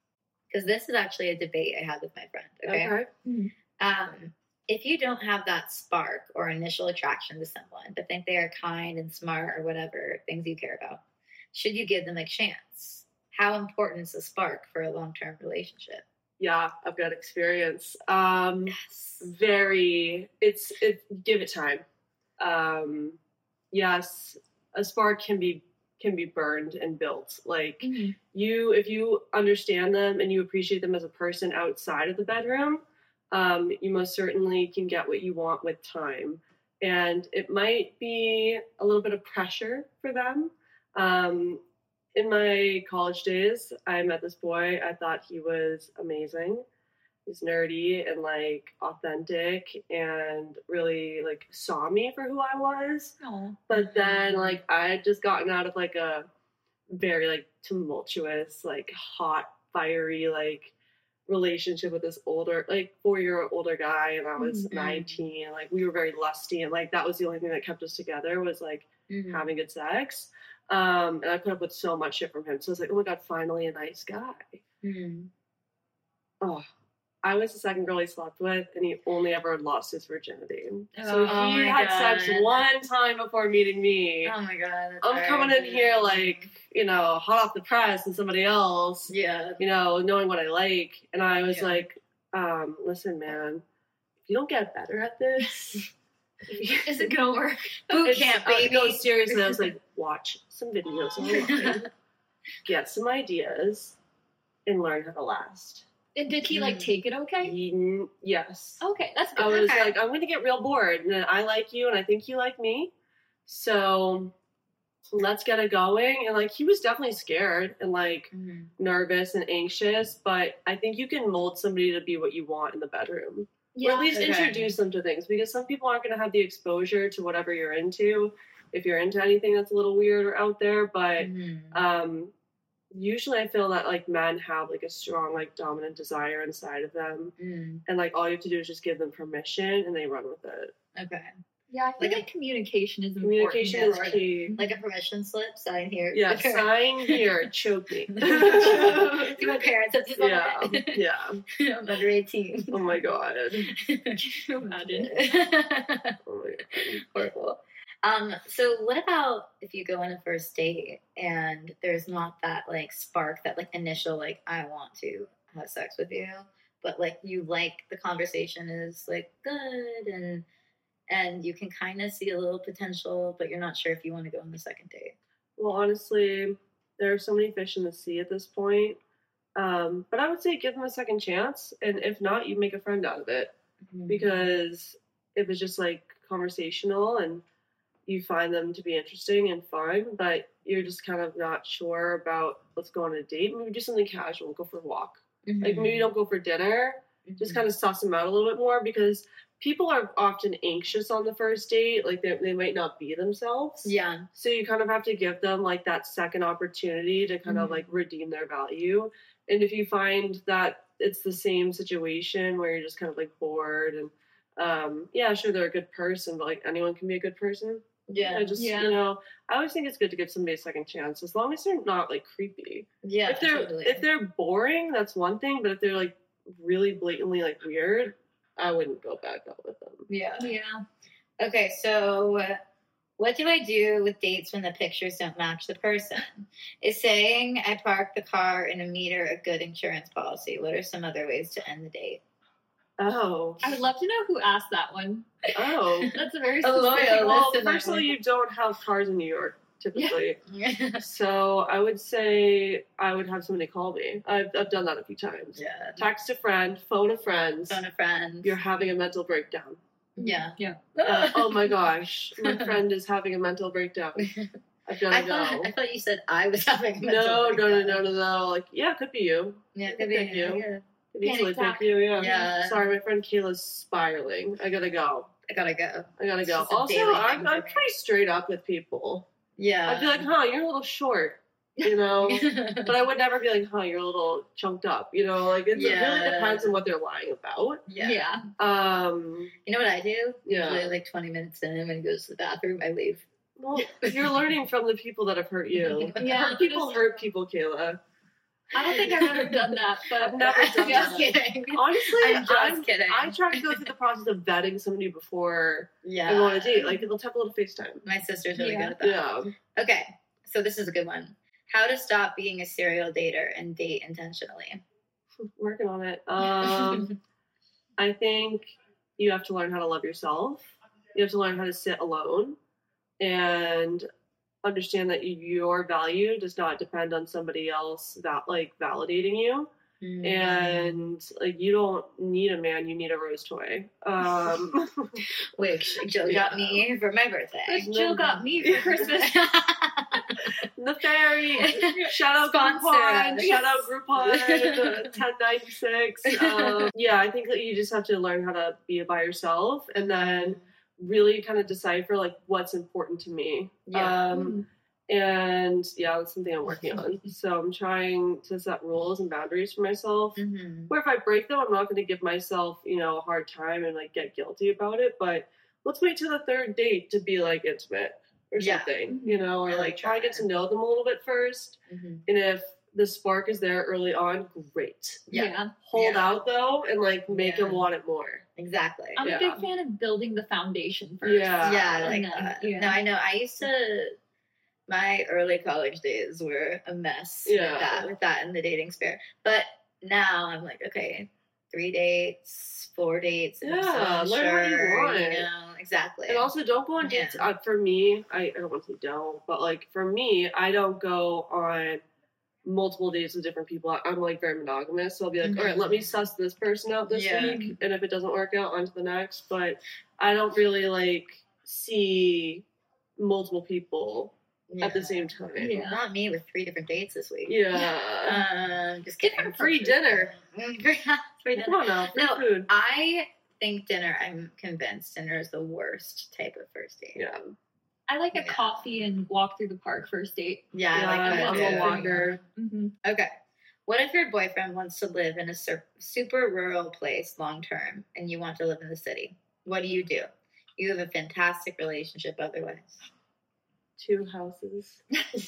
because this is actually a debate I had with my friend. Okay. If you don't have that spark or initial attraction to someone, but think they are kind and smart or whatever things you care about, should you give them a chance? How important is the spark for a long-term relationship? Yeah, I've got experience. Yes. Give it time. Yes, a spark can be burned and built. Like if you understand them and you appreciate them as a person outside of the bedroom, you most certainly can get what you want with time. And it might be a little bit of pressure for them. In my college days, I met this boy. I thought he was amazing. He's nerdy and like authentic and really like saw me for who I was. Aww. But then like I had just gotten out of like a very like tumultuous, like hot, fiery like relationship with this older, like 4-year older guy, and I was 19, and like we were very lusty, and like that was the only thing that kept us together was like having good sex. And I put up with so much shit from him. So I was like, oh my god, finally a nice guy. Oh, I was the second girl he slept with, and he only ever lost his virginity. So he had sex one time before meeting me. Oh my god. I'm coming in here like, hot off the press and somebody else. Yeah. Knowing what I like. And I was like, listen, man, if you don't get better at this, is it gonna work? Boot camp, baby. No, seriously, I was like, watch some videos online, get some ideas, and learn how to last. And did he like take it okay? Yes. Okay, that's good. I was like, I'm going to get real bored, and I like you, and I think you like me, so let's get it going. And like, he was definitely scared and like nervous and anxious, but I think you can mold somebody to be what you want in the bedroom. Yeah. Or at least introduce them to things, because some people aren't going to have the exposure to whatever you're into if you're into anything that's a little weird or out there. But usually I feel that like men have like a strong like dominant desire inside of them, and like all you have to do is just give them permission and they run with it. Okay. Yeah, I feel like communication is important. Communication is key. Like a permission slip, sign here. Yeah, sign here, choke me. Do my parents have to sign it? Yeah. I'm under 18. Oh my god. Can you imagine? Oh my god. Horrible. So what about if you go on a first date and there's not that like spark, that like initial like I want to have sex with you, but like you like the conversation is like good and you can kind of see a little potential, but you're not sure if you want to go on the second date? Well, honestly, there are so many fish in the sea at this point. But I would say give them a second chance, and if not, you make a friend out of it. Because if it's just like conversational and you find them to be interesting and fun, but you're just kind of not sure about let's go on a date, maybe do something casual, go for a walk. Like maybe don't go for dinner, just kind of suss them out a little bit more, because people are often anxious on the first date, like they might not be themselves. Yeah. So you kind of have to give them like that second opportunity to kind of like redeem their value. And if you find that it's the same situation where you're just kind of like bored and yeah, sure, they're a good person, but like anyone can be a good person. Yeah. I always think it's good to give somebody a second chance, as long as they're not like creepy. Yeah. If they're boring, that's one thing, but if they're like really blatantly like weird, I wouldn't go back out with them. Yeah. Okay, so what do I do with dates when the pictures don't match the person? Is saying I parked the car in a meter a good insurance policy? What are some other ways to end the date? Oh. I would love to know who asked that one. Oh. That's a very loyal specific. Well, first of all, you don't have cars in New York, typically. Yeah. So I would say I would have somebody call me. I've done that a few times. Yeah. Text a friend, phone a friend. Phone a friend. You're having a mental breakdown. Yeah. Oh my gosh, my friend is having a mental breakdown. I've got to go. I thought you said I was having a mental breakdown. No. Like, yeah, it could be you. Yeah, it could be you. Yeah. Could easily pick you, Yeah. Sorry, my friend Kayla's spiraling. I gotta go. Also, I'm pretty straight up with people. Yeah. I'd be like, you're a little short, but I would never be like, you're a little chunked up, Like, it really depends on what they're lying about. Yeah. You know what I do? Yeah. Usually, like 20 minutes in, when he goes to the bathroom, I leave. Well, you're learning from the people that have hurt you. Yeah. People hurt people, Kayla. I don't think I've ever done that, but I've never done Just that. kidding. Honestly, I'm just kidding. I try to go through the process of vetting somebody before Yeah. I go on a date. Like, let's have a little FaceTime. My sister's really Yeah. good at that. Yeah. Okay, so this is a good one. How to stop being a serial dater and date intentionally. Working on it. I think you have to learn how to love yourself. You have to learn how to sit alone and understand that your value does not depend on somebody else validating you. Mm. And like, you don't need a man, you need a rose toy. Which Jill got me for my birthday. Jill got me for Christmas. The fairy. Shout out Sponsor Groupon. us. Shout out Groupon. 1096. Yeah, I think that you just have to learn how to be by yourself and then really kind of decipher like what's important to me. Yeah. And yeah, that's something I'm working on. So I'm trying to set rules and boundaries for myself. Mm-hmm. Where if I break them, I'm not going to give myself, a hard time and like get guilty about it. But let's wait till the third date to be like intimate or Yeah. something, or I like like try to get that. to know them a little bit first. Mm-hmm. And if the spark is there early on, great. Yeah. Hold Yeah. out though and like make Yeah. them want it more. Exactly. I'm Yeah. a big fan of building the foundation first. Yeah. Yeah, I like And then, that. yeah. No, I know. I used to. My early college days were a mess Yeah. with that in the dating sphere. But now I'm like, okay, 3 dates, 4 dates. I'm so Yeah, learn what you unsure, want. exactly. And also, don't go on dates. Yeah. For me, I don't want to say don't, but like for me, I don't go on multiple dates with different people. I'm like very monogamous, so I'll be like, all right, let me suss this person out this Yeah. week, and if it doesn't work out, on to the next. But I don't really like see multiple people at the same time. Yeah. Not me with 3 different dates this week. Yeah. Just kidding. Free dinner. Free dinner. Come on now, free No, food. I think dinner, I'm convinced dinner is the worst type of first date. Yeah. I like a Yeah. coffee and walk through the park first date. Yeah, I like that I'm too. a walker. Mm-hmm. Okay. What if your boyfriend wants to live in a super rural place long term and you want to live in the city? What do? You have a fantastic relationship otherwise. 2 houses.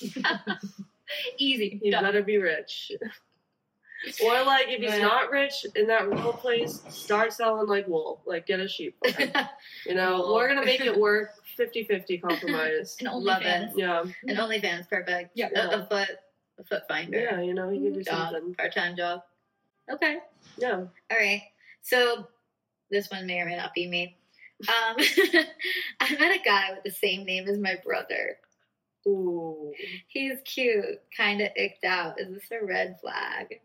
Easy. You Done. better be rich. Or like if he's But- not rich in that rural place, start selling like wool. Like get a sheep farm. Wool. We're gonna make it work. 50-50 compromise. And Love OnlyFans. it. Yeah. And OnlyFans, perfect. Yeah. A foot finder. Yeah, you can do Job, something. part-time job. Okay. Yeah. All right. So this one may or may not be me. I met a guy with the same name as my brother. Ooh. He's cute, kind of icked out. Is this a red flag?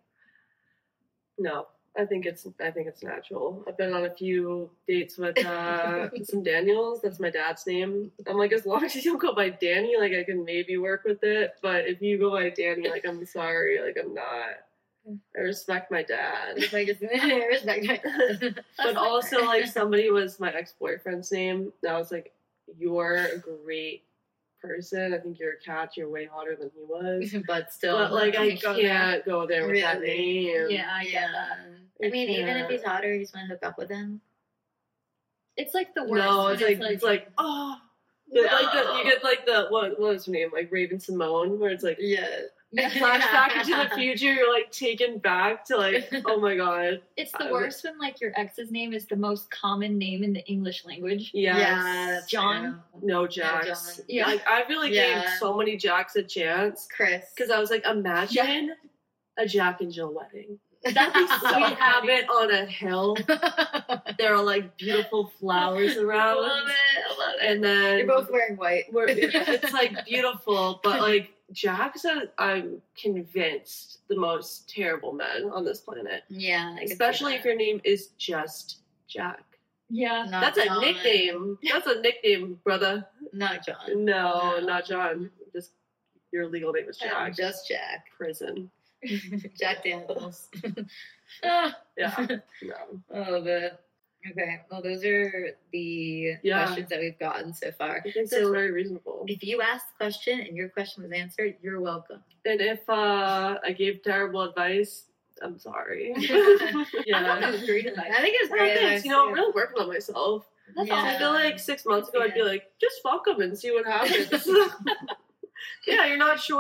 No. I think it's natural. I've been on a few dates with some Daniels. That's my dad's name. I'm like, as long as you don't go by Danny, like I can maybe work with it. But if you go by Danny, like I'm sorry, like I'm not. I respect my dad. It's like, I respect my But also, like, somebody was my ex-boyfriend's name. And I was like, you're a great person. I think you're a catch. You're way hotter than he was. But still. But, like, I can't go there. can't go there with that Really? name. Yeah, I get that. I mean, even if Yeah. he's hotter, you just want to hook up with him. It's like the worst. No, when it's like, oh. No. You get, like, what was her name? Like, Raven Simone, where it's like, Yeah. flashback into the future, you're, like, taken back to, like, oh my god. It's the worst when like your ex's name is the most common name in the English language. Yes. Yeah, that's John. true. No Jax. John. Yeah. Like, I really Yeah. gave so many Jacks a chance. Chris. Because I was like, imagine a Jack and Jill wedding. That'd be so We have funny. it on a hill. There are like beautiful flowers I around. love it. And then You're both wearing white. it's like beautiful. But like Jack's, I'm convinced, the most terrible men on this planet. Yeah. I can see Especially that. if your name is just Jack. Yeah. Not That's a John. nickname. That's a nickname, brother. Not John. No, No. not John. Just your legal name is Jack. Just Jack. Prison. Jack Daniels. Ah. Yeah. No. Oh, but okay. Well, those are the Yeah. questions that we've gotten so far. I think that's So- very reasonable. If you asked the question and your question was answered, you're welcome. And if I gave terrible advice, I'm sorry. I thought that yeah. was great advice. I think it's Well, great. thanks. advice, I'm too. really working on myself. That's Yeah. I feel like 6 months ago, I'd be like, just fuck them and see what happens. Yeah, you're not sure?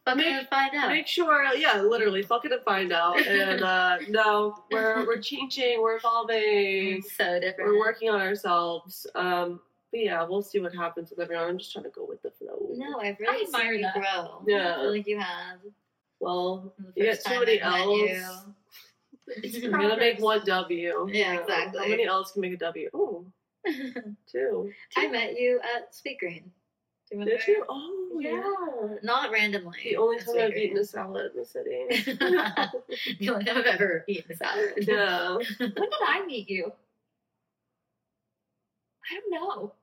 Fuck it and find out. Make sure, literally, fuck it and find out. And no, we're changing, we're evolving. So different. We're working on ourselves. But yeah, we'll see what happens with everyone. I'm just trying to go with the flow. No, I've really seen you grow. Yeah. I feel like you have. Well, you get somebody else. You're gonna make one W. Yeah, exactly. How many L's can make a W? Oh, two. I met you at Sweet Green. Do you remember? Did you? Oh, yeah. Not randomly. The only time I've eaten a salad in the city. The only time I've ever eaten a salad. Yeah. When did I meet you? I don't know.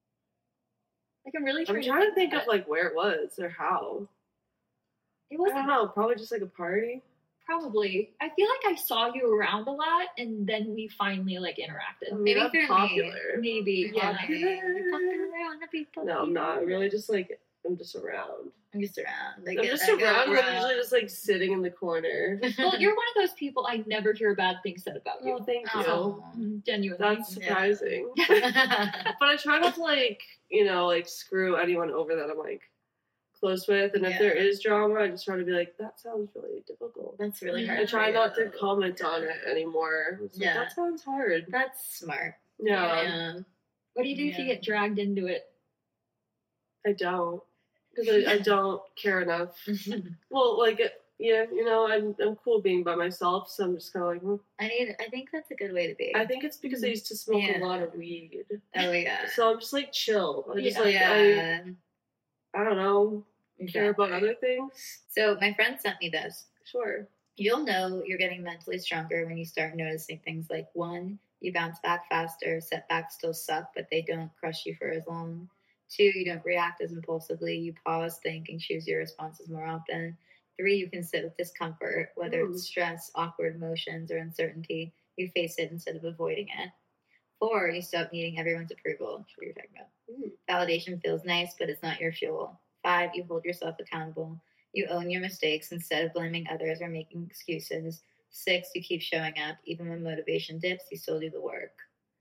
Like, I'm really trying to think of like where it was or how. It was. I don't know. Probably just like a party. Probably. I feel like I saw you around a lot, and then we finally like interacted. Maybe you're popular. Maybe. Yeah. You're popping around the people. No, I'm not. Really, just like I'm just around. I'm just around. I'm just around. I'm usually just like sitting in the corner. Well, you're one of those people I never hear bad things said about you. Oh, thank you. Oh. Genuinely. That's surprising. But I try not to like screw anyone over that I'm like close with, and if there is drama, I just try to be like, that sounds really difficult. That's really hard. I try not to comment on it anymore. It's like, that sounds hard. That's smart. Yeah. What do you do if you get dragged into it? I don't, because I don't care enough. Well, like, I'm cool being by myself, so I'm just kind of like, I think that's a good way to be. I think it's because I used to smoke a lot of weed. Oh yeah. So I'm just like chill. I just I don't know, care about other things. So my friend sent me this. Sure. You'll know you're getting mentally stronger when you start noticing things like 1, you bounce back faster, setbacks still suck, but they don't crush you for as long. 2, you don't react as impulsively, you pause, think, and choose your responses more often. 3, you can sit with discomfort, whether it's stress, awkward emotions, or uncertainty. You face it instead of avoiding it. 4, you stop needing everyone's approval. That's what you're talking about. Validation feels nice, but it's not your fuel. 5, you hold yourself accountable. You own your mistakes instead of blaming others or making excuses. 6, you keep showing up. Even when motivation dips, you still do the work.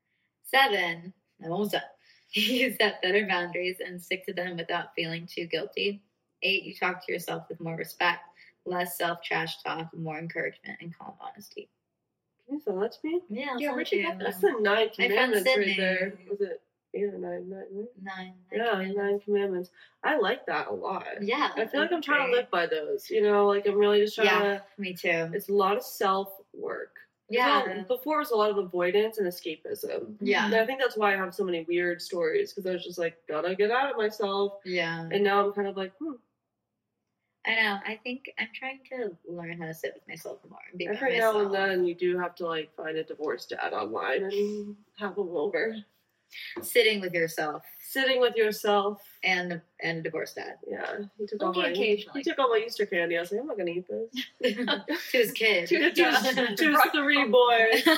7, I'm almost done. You set better boundaries and stick to them without feeling too guilty. 8, you talk to yourself with more respect, less self-trash talk, more encouragement, and calm honesty. Can you send that to me? Yeah, where'd you get that? That's the 9 commandments right there. Was it 8 or 9? 9. Yeah, 9 commandments. I like that a lot. Yeah. I feel like I'm trying to live by those. Like I'm really just trying to. Me too. It's a lot of self-work. Yeah. Before it was a lot of avoidance and escapism. Yeah. And I think that's why I have so many weird stories, because I was just like, gotta get out of myself. Yeah. And now I'm kind of like, I know. I think I'm trying to learn how to sit with myself more and be by every myself. now and then you do have to like find a divorced dad online and have him over. Sitting with yourself. Sitting with yourself. And a divorced dad. Yeah. He took occasionally. He took all my Easter candy. I was like, I'm not going to eat this. To his kid. to his 3 boys.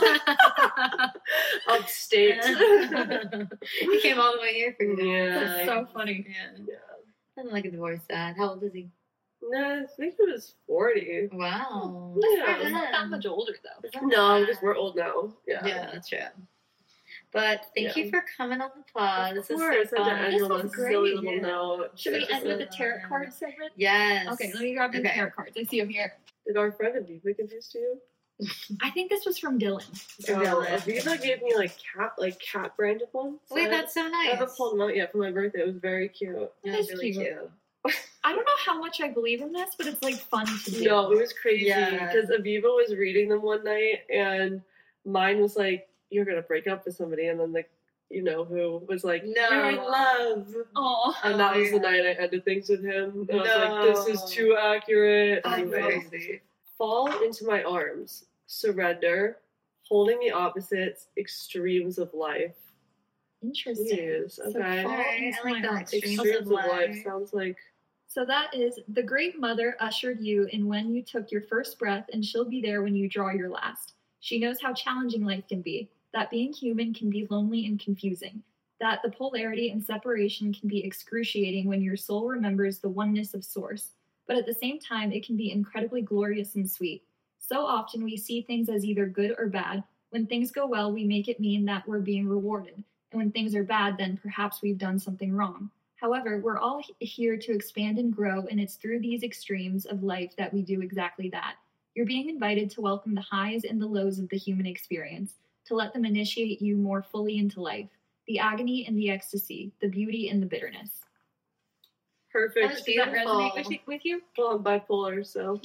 Upstate. He came all the way here for you. Yeah. That's so funny. Yeah. Doesn't like a divorced dad. How old is he? No, I think he was 40. Wow. Yeah. He's not that much older, though. No, because we're old now. Yeah, that's true. But thank you for coming on the pod. This is so fun. This was great. Silly little note. Should we end with the tarot card segment? Yes. Okay, let me grab the tarot cards. I see them here. Did our friend Aviva give this to you? I think this was from Dylan. Aviva gave me like cat branded ones. Wait, that's so nice. I haven't pulled them out yet for my birthday. It was very cute. It was really cute. I don't know how much I believe in this, but it's like fun to do. No, it was crazy because Aviva was reading them one night and mine was like, you're gonna break up with somebody, and then who was like, no, you're in love. Oh, and that was the night I ended things with him. And I was like, this is too accurate. Crazy. Fall into my arms, surrender, holding the opposites, extremes of life. Interesting. Jeez, okay. I like that. Extremes of life sounds like. So that is, the Great Mother ushered you in when you took your first breath, and she'll be there when you draw your last. She knows how challenging life can be, that being human can be lonely and confusing, that the polarity and separation can be excruciating when your soul remembers the oneness of Source, but at the same time, it can be incredibly glorious and sweet. So often we see things as either good or bad. When things go well, we make it mean that we're being rewarded, and when things are bad, then perhaps we've done something wrong. However, we're all here to expand and grow, and it's through these extremes of life that we do exactly that. You're being invited to welcome the highs and the lows of the human experience, to let them initiate you more fully into life, the agony and the ecstasy, the beauty and the bitterness. Perfect. Does that resonate with you? Well, I'm bipolar, so.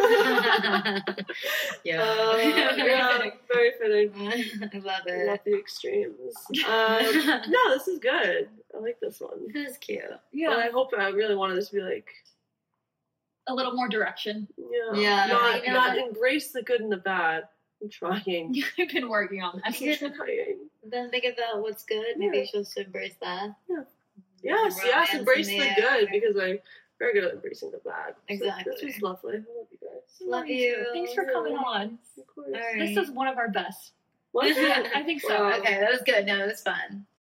Yeah, very fitting. I love I it. love the extremes. No, this is good. I like this one. This is cute. Yeah. But I really wanted this to be like, a little more direction. Yeah. Not embrace the good and the bad. I'm trying. I've been working on that. I'm trying. Then think about what's good. Maybe you should just embrace that. Yeah. Yes, embrace the good, because I'm very good at embracing the bad. Exactly. So this was lovely. I love you guys. Love you. Thanks for coming on. Of course. All right. This was one of our best. Was it? I think so. Wow. Okay, that was good. No, it was fun.